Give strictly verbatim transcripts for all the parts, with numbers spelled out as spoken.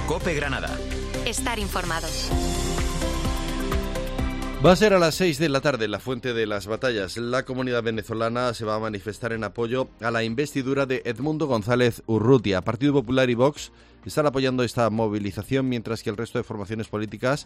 COPE Granada. Estar informados. Va a ser a las seis de la tarde la fuente de las batallas. La comunidad venezolana se va a manifestar en apoyo a la investidura de Edmundo González Urrutia. Partido Popular y Vox están apoyando esta movilización, mientras que el resto de formaciones políticas,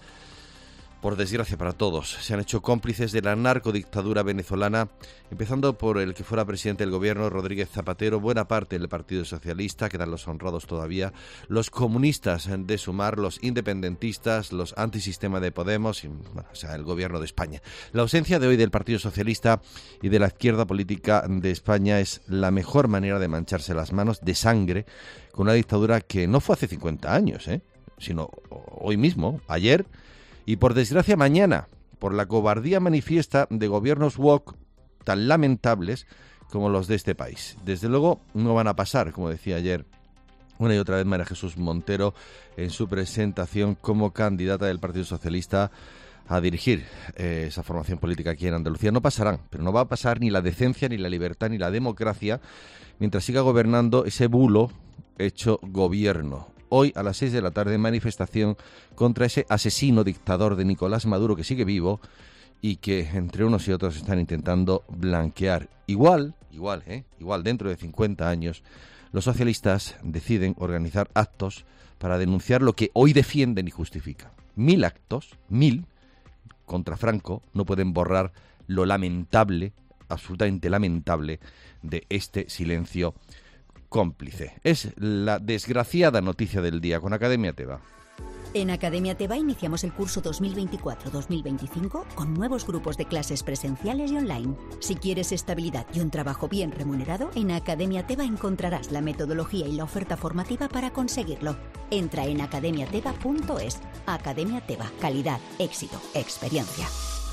por desgracia para todos, se han hecho cómplices de la narcodictadura venezolana, empezando por el que fuera presidente del gobierno, Rodríguez Zapatero, buena parte del Partido Socialista, quedan los honrados todavía, los comunistas de Sumar, los independentistas, los antisistema de Podemos, y, bueno, o sea, el gobierno de España. La ausencia de hoy del Partido Socialista y de la izquierda política de España es la mejor manera de mancharse las manos de sangre con una dictadura que no fue hace cincuenta años, ¿eh? sino hoy mismo, ayer, y por desgracia mañana, por la cobardía manifiesta de gobiernos woke tan lamentables como los de este país. Desde luego no van a pasar, como decía ayer una y otra vez María Jesús Montero en su presentación como candidata del Partido Socialista a dirigir eh, esa formación política aquí en Andalucía. No pasarán, pero no va a pasar ni la decencia, ni la libertad, ni la democracia mientras siga gobernando ese bulo hecho gobierno. Hoy a las seis de la tarde, manifestación contra ese asesino dictador de Nicolás Maduro que sigue vivo y que entre unos y otros están intentando blanquear. Igual, igual, ¿eh? igual dentro de cincuenta años, los socialistas deciden organizar actos para denunciar lo que hoy defienden y justifican. Mil actos, mil, contra Franco, no pueden borrar lo lamentable, absolutamente lamentable, de este silencio cómplice. Es la desgraciada noticia del día con Academia Teba. En Academia Teba iniciamos el curso dos mil veinticuatro dos mil veinticinco con nuevos grupos de clases presenciales y online. Si quieres estabilidad y un trabajo bien remunerado, en Academia Teba encontrarás la metodología y la oferta formativa para conseguirlo. Entra en academia teba punto es. Academia Teba. Calidad, éxito, experiencia.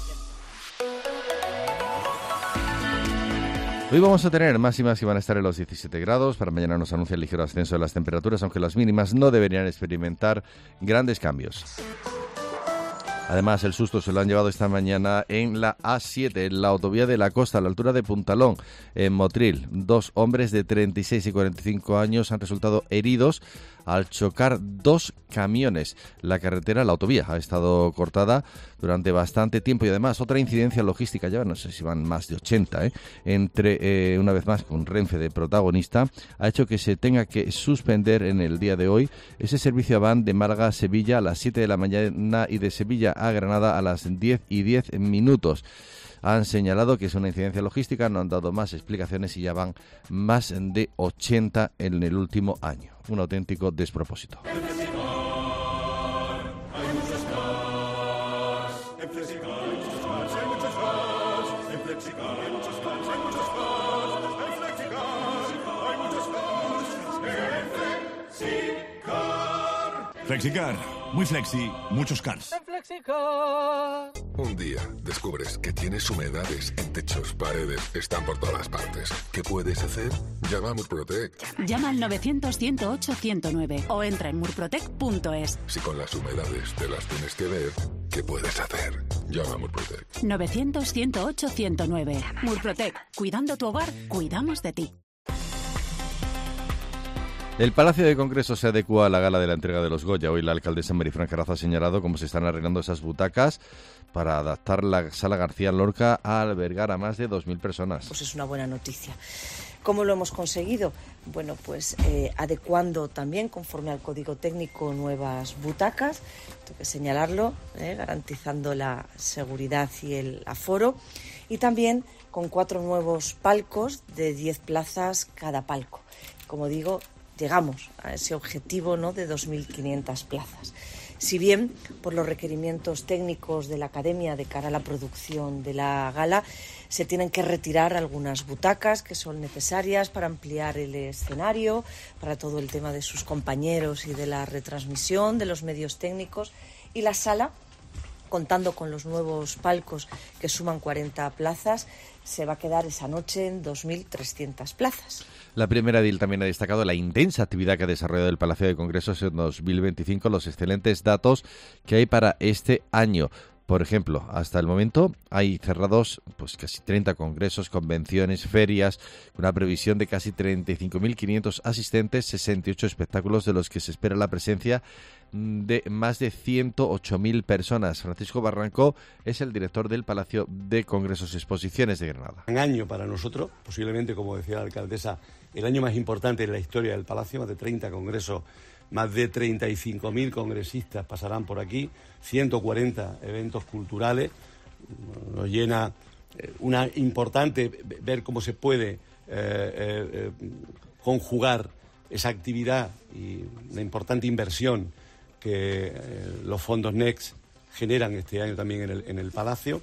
Hoy vamos a tener máximas que van a estar en los diecisiete grados. Para mañana nos anuncia el ligero ascenso de las temperaturas, aunque las mínimas no deberían experimentar grandes cambios. Además, el susto se lo han llevado esta mañana en la A siete, en la autovía de la Costa, a la altura de Puntalón, en Motril. Dos hombres de treinta y seis y cuarenta y cinco años han resultado heridos al chocar dos camiones. La carretera, la autovía, ha estado cortada durante bastante tiempo y además otra incidencia logística, ya no sé si van más de ochenta, ¿eh? entre, eh, una vez más, con Renfe de protagonista, ha hecho que se tenga que suspender en el día de hoy ese servicio a van de Málaga a Sevilla a las siete de la mañana y de Sevilla a Granada a las diez y diez minutos. Han señalado que es una incidencia logística, no han dado más explicaciones y ya van más de ochenta en el último año. Un auténtico despropósito. Flexicar, muy flexi, muchos cars. Un día descubres que tienes humedades en techos, paredes, están por todas partes. ¿Qué puedes hacer? Llama a Murprotec. Llama al novecientos, ciento ocho, ciento nueve o entra en murprotec punto es. Si con las humedades te las tienes que ver, ¿qué puedes hacer? Llama a Murprotec. novecientos, ciento ocho, ciento nueve. Murprotec. Cuidando tu hogar, cuidamos de ti. El Palacio de Congresos se adecua a la gala de la entrega de los Goya. Hoy la alcaldesa Marifran Carazo ha señalado cómo se están arreglando esas butacas para adaptar la Sala García Lorca a albergar a más de dos mil personas. Pues es una buena noticia. ¿Cómo lo hemos conseguido? Bueno, pues eh, adecuando también, conforme al Código Técnico, nuevas butacas, tengo que señalarlo, eh, garantizando la seguridad y el aforo, y también con cuatro nuevos palcos de diez plazas cada palco. Como digo, llegamos a ese objetivo, ¿no?, de dos mil quinientas plazas. Si bien, por los requerimientos técnicos de la Academia de cara a la producción de la gala, se tienen que retirar algunas butacas que son necesarias para ampliar el escenario, para todo el tema de sus compañeros y de la retransmisión, de los medios técnicos, y la sala, contando con los nuevos palcos que suman cuarenta plazas, se va a quedar esa noche en dos mil trescientas plazas. La primera edil también ha destacado la intensa actividad que ha desarrollado el Palacio de Congresos en dos mil veinticinco, los excelentes datos que hay para este año. Por ejemplo, hasta el momento hay cerrados pues casi treinta congresos, convenciones, ferias, con una previsión de casi treinta y cinco mil quinientos asistentes, sesenta y ocho espectáculos de los que se espera la presencia de más de ciento ocho mil personas. Francisco Barranco es el director del Palacio de Congresos y Exposiciones de Granada. Un año para nosotros, posiblemente, como decía la alcaldesa, el año más importante en la historia del Palacio, más de treinta congresos, más de treinta y cinco mil congresistas pasarán por aquí, ciento cuarenta eventos culturales. Nos llena eh, una importante ver cómo se puede eh, eh, conjugar esa actividad y una importante inversión que eh, los fondos Next generan este año también en el, en el Palacio.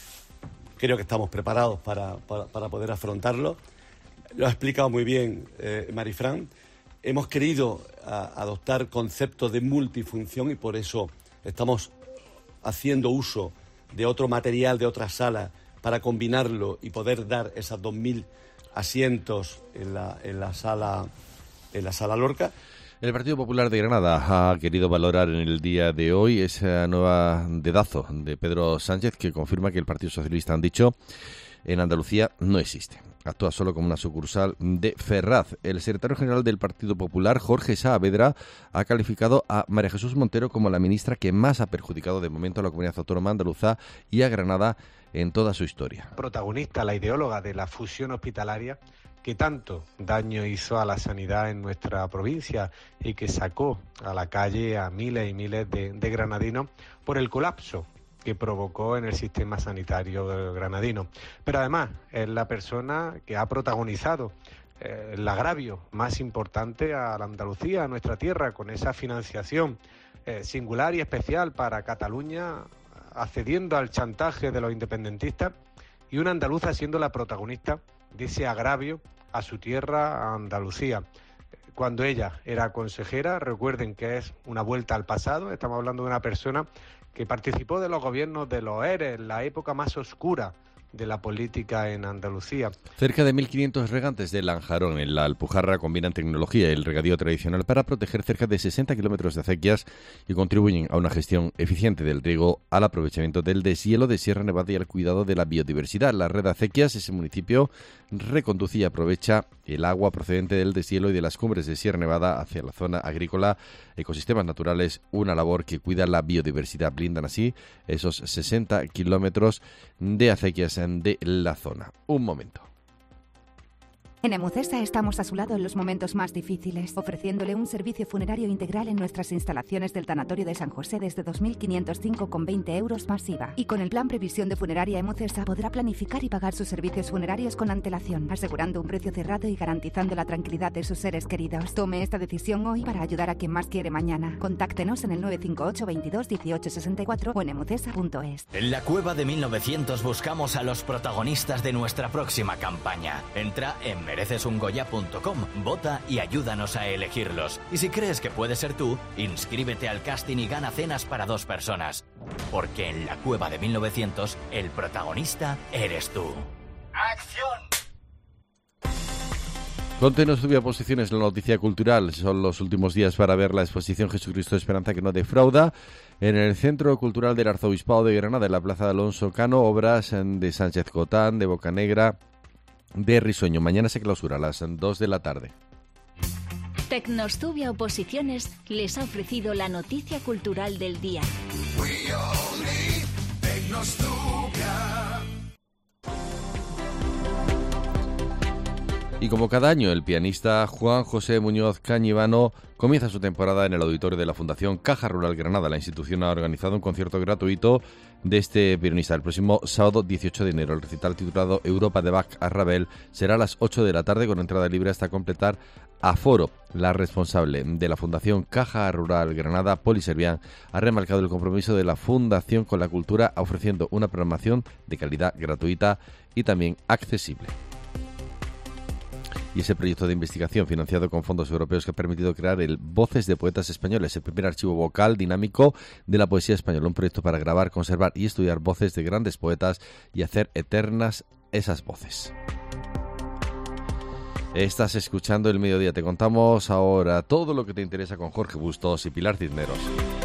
Creo que estamos preparados para, para, para poder afrontarlo. Lo ha explicado muy bien eh, Marifran. Hemos querido a, adoptar conceptos de multifunción y por eso estamos haciendo uso de otro material, de otra sala, para combinarlo y poder dar esas dos mil asientos en la, en la sala, en la sala Lorca. El Partido Popular de Granada ha querido valorar en el día de hoy esa nueva dedazo de Pedro Sánchez que confirma que el Partido Socialista, han dicho, en Andalucía no existe. Actúa solo como una sucursal de Ferraz. El secretario general del Partido Popular, Jorge Saavedra, ha calificado a María Jesús Montero como la ministra que más ha perjudicado de momento a la comunidad autónoma andaluza y a Granada en toda su historia. Protagonista, la ideóloga de la fusión hospitalaria, que tanto daño hizo a la sanidad en nuestra provincia y que sacó a la calle a miles y miles de, de granadinos por el colapso que provocó en el sistema sanitario granadino. Pero además es la persona que ha protagonizado eh, el agravio más importante a la Andalucía, a nuestra tierra, con esa financiación eh, singular y especial para Cataluña, accediendo al chantaje de los independentistas, y una andaluza siendo la protagonista de ese agravio a su tierra, a Andalucía. Cuando ella era consejera, recuerden que es una vuelta al pasado, estamos hablando de una persona que participó de los gobiernos de los E R E, en la época más oscura de la política en Andalucía. Cerca de mil quinientos regantes de Lanjarón en la Alpujarra combinan tecnología y el regadío tradicional para proteger cerca de sesenta kilómetros de acequias y contribuyen a una gestión eficiente del riego, al aprovechamiento del deshielo de Sierra Nevada y al cuidado de la biodiversidad. La red de acequias, ese municipio, reconduce y aprovecha el agua procedente del deshielo y de las cumbres de Sierra Nevada hacia la zona agrícola, ecosistemas naturales, una labor que cuida la biodiversidad. Blindan así esos sesenta kilómetros de acequias de la zona. Un momento. En Emutesa estamos a su lado en los momentos más difíciles, ofreciéndole un servicio funerario integral en nuestras instalaciones del Tanatorio de San José desde dos mil quinientos cinco con veinte euros más I V A. Y con el plan Previsión de Funeraria Emutesa podrá planificar y pagar sus servicios funerarios con antelación, asegurando un precio cerrado y garantizando la tranquilidad de sus seres queridos. Tome esta decisión hoy para ayudar a quien más quiere mañana. Contáctenos en el nueve cinco ocho veintidós dieciocho sesenta y cuatro o en emutesa punto es. En la Cueva de mil novecientos buscamos a los protagonistas de nuestra próxima campaña. Entra en mereces un goya punto com, vota y ayúdanos a elegirlos. Y si crees que puede ser tú, inscríbete al casting y gana cenas para dos personas. Porque en la Cueva de mil novecientos, el protagonista eres tú. ¡Acción! Conte sube a posiciones la noticia cultural. Son los últimos días para ver la exposición Jesucristo Esperanza que no defrauda en el Centro Cultural del Arzobispado de Granada, en la Plaza de Alonso Cano, obras de Sánchez Cotán, de Bocanegra, de Risueño. Mañana se clausura a las dos de la tarde. Tecnostubia Oposiciones les ha ofrecido la noticia cultural del día. Y como cada año, el pianista Juan José Muñoz Cañivano comienza su temporada en el auditorio de la Fundación Caja Rural Granada. La institución ha organizado un concierto gratuito de este pianista el próximo sábado dieciocho de enero. El recital titulado Europa de Bach a Ravel será a las ocho de la tarde con entrada libre hasta completar aforo. La responsable de la Fundación Caja Rural Granada, Poli Servián, ha remarcado el compromiso de la Fundación con la cultura, ofreciendo una programación de calidad gratuita y también accesible. Y ese proyecto de investigación financiado con fondos europeos que ha permitido crear el Voces de Poetas Españoles, el primer archivo vocal dinámico de la poesía española, un proyecto para grabar, conservar y estudiar voces de grandes poetas y hacer eternas esas voces. Estás escuchando El Mediodía. Te contamos ahora todo lo que te interesa con Jorge Bustos y Pilar Cisneros.